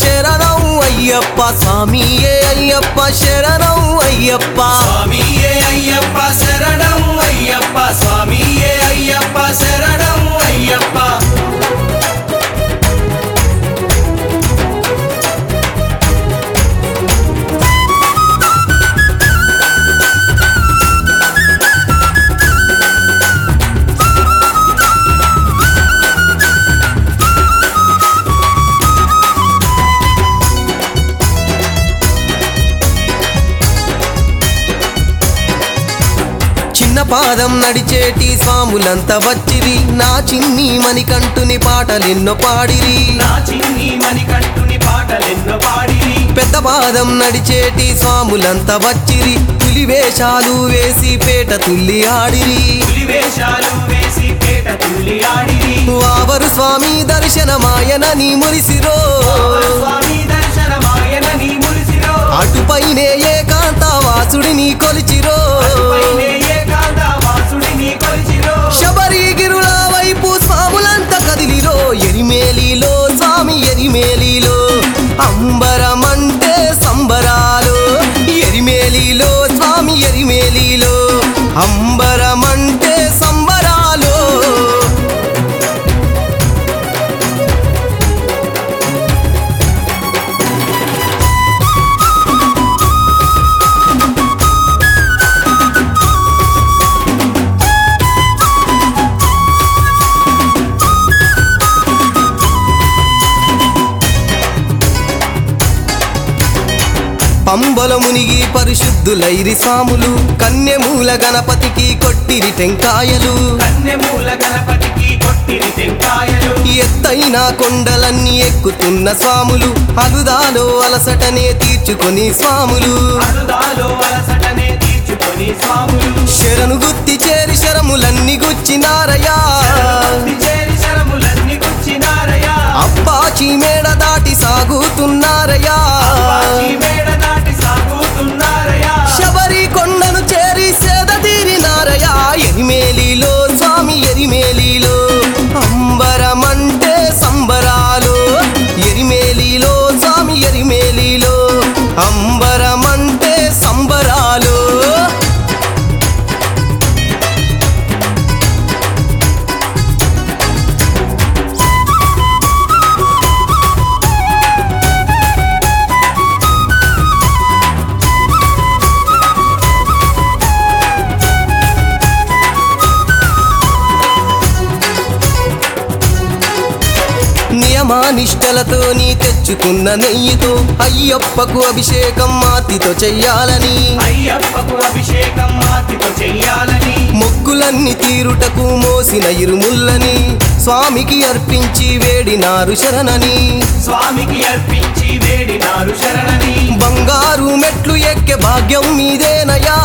శరణం అయ్యప్ప స్వామియే అయ్యప్ప శరణం అయ్యప్ప స్వామియే అయ్యప్ప శరణం అయ్యప్ప స్వామియే అయ్యప్ప శరణం అయ్యప్ప చిన్న పాదం నడిచేటి స్వాములంతా వచ్చిరి నా చిన్ని మణికంఠుని పాటలెన్నో పాడిరి నా చిన్ని మణికంఠుని పాటలెన్నో పాడిరి పెద్ద పాదం నడిచేటి స్వాములంతా వచ్చిరి పులి వేషాలు వేసి పేట తుల్లి ఆడిరి పులి వేషాలు వేసి పేట తుల్లి ఆడిరి వావరు స్వామి దర్శనమాయనని మురిసిరో స్వామి దర్శనమాయనని మురిసిరో అటుపైనే ఏకాంత వాసుడిని కొలిచిరో అటుపైనే ఏకాంత వాసుడిని కొలిచిరో శబరిగిరుల వైపు స్వాములంతా కదిలిరో ఎరిమేలిలో స్వామి ఎరిమేలిలో అంబరమంటే సంబరాలు ఎరిమేలిలో స్వామి ఎరిమేలిలో అంబరమంటే సంబరాలు పంబల మునిగి పరిశుద్ధులైరి స్వాములు కన్యమూల గణపతికి కొట్టిరి టెంకాయలు కన్యమూల గణపతికి కొట్టిరి టెంకాయలు ఎత్తైన కొండలన్నీ ఎక్కుతున్న స్వాములు అలుదాలో అలసటనే తీర్చుకొని స్వాములు అరుదాలో అలసటనే తీర్చుకొని స్వాములు శరణు గుత్తి చేరి శరములన్నీ గుచ్చినారయా భక్తి చేరి శరములన్నీ గుచ్చినారయా అప్పాచి మేడ దాటి సాగుతున్నారయా అప్పాచి మేడ దాటి సాగుతున్నారయా శబరి కొండను చేరి సేద తీరినారయా ఎరిమేలిలో స్వామి ఎరిమేలిలో అంబరమంటే సంబరాలు ఎరిమేలిలో స్వామి ఎరిమేలిలో అంబరమంటే సంబరాలు నియమానిష్టలతో నీ తెచ్చుకున్న నెయ్యితో అయ్యప్పకు అభిషేకం మాతితో చెయ్యాలని అయ్యప్పకు అభిషేకం మాతితో చెయ్యాలని మొక్కులన్నీ తీరుటకు మోసిన ఇరుముల్లని స్వామికి అర్పించి వేడినారు శరణని స్వామికి అర్పించి వేడినారు శరణని బంగారు మెట్లు ఎక్కే భాగ్యం మీదేనయా